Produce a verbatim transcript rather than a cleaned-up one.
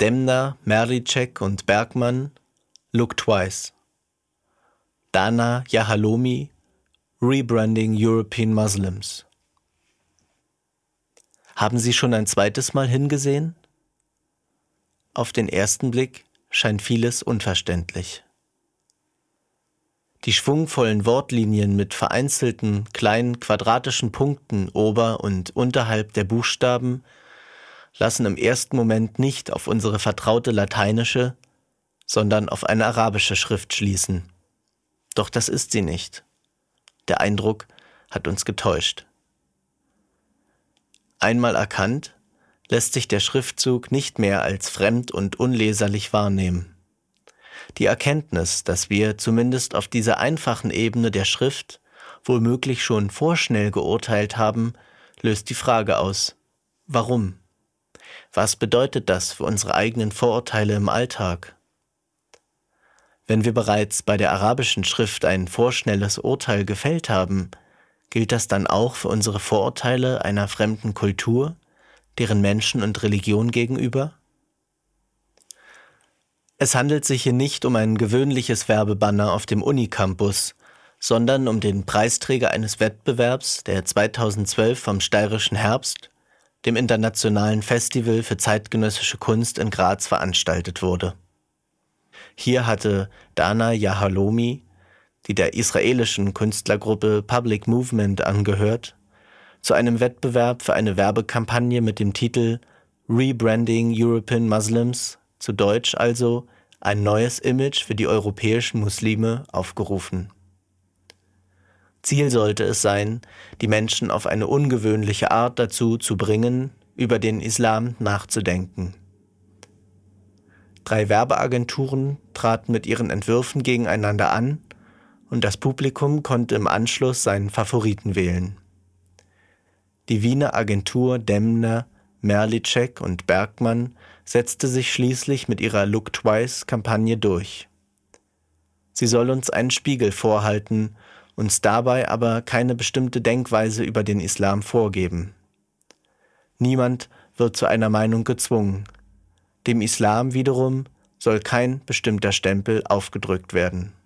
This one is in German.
Demner, Merlicek und Bergmann, Look Twice. Dana Yahalomi, Rebranding European Muslims. Haben Sie schon ein zweites Mal hingesehen? Auf den ersten Blick scheint vieles unverständlich. Die schwungvollen Wortlinien mit vereinzelten, kleinen, quadratischen Punkten ober- und unterhalb der Buchstaben lassen im ersten Moment nicht auf unsere vertraute lateinische, sondern auf eine arabische Schrift schließen. Doch das ist sie nicht. Der Eindruck hat uns getäuscht. Einmal erkannt, lässt sich der Schriftzug nicht mehr als fremd und unleserlich wahrnehmen. Die Erkenntnis, dass wir zumindest auf dieser einfachen Ebene der Schrift womöglich schon vorschnell geurteilt haben, löst die Frage aus: Warum? Was bedeutet das für unsere eigenen Vorurteile im Alltag? Wenn wir bereits bei der arabischen Schrift ein vorschnelles Urteil gefällt haben, gilt das dann auch für unsere Vorurteile einer fremden Kultur, deren Menschen und Religion gegenüber? Es handelt sich hier nicht um ein gewöhnliches Werbebanner auf dem Unicampus, sondern um den Preisträger eines Wettbewerbs, der zweitausendzwölf vom Steirischen Herbst, dem internationalen Festival für zeitgenössische Kunst in Graz, veranstaltet wurde. Hier hatte Dana Yahalomi, die der israelischen Künstlergruppe Public Movement angehört, zu einem Wettbewerb für eine Werbekampagne mit dem Titel Rebranding European Muslims, zu Deutsch also ein neues Image für die europäischen Muslime, aufgerufen. Ziel sollte es sein, die Menschen auf eine ungewöhnliche Art dazu zu bringen, über den Islam nachzudenken. Drei Werbeagenturen traten mit ihren Entwürfen gegeneinander an und das Publikum konnte im Anschluss seinen Favoriten wählen. Die Wiener Agentur Demner, Merlicek und Bergmann setzte sich schließlich mit ihrer Look Twice-Kampagne durch. Sie soll uns einen Spiegel vorhalten, uns dabei aber keine bestimmte Denkweise über den Islam vorgeben. Niemand wird zu einer Meinung gezwungen. Dem Islam wiederum soll kein bestimmter Stempel aufgedrückt werden.